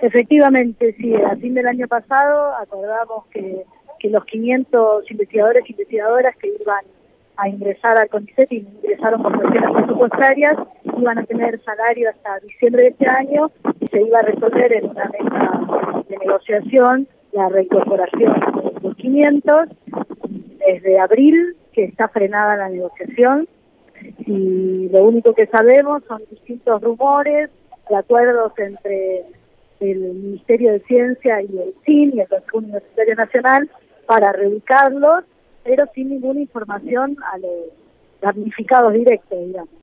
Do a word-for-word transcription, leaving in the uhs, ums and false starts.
Efectivamente, sí, a fin del año pasado acordamos que, que los quinientos investigadores e investigadoras que iban a ingresar al CONICET y ingresaron por cuestiones presupuestarias iban a tener salario hasta diciembre de este año y se iba a resolver en una mesa de negociación la reincorporación de los quinientos. Desde abril que está frenada la negociación y lo único que sabemos son distintos rumores de acuerdos entre el Ministerio de Ciencia y el C I N y el Consejo Universitario Nacional para reubicarlos, pero sin ninguna información a los damnificados directos, digamos.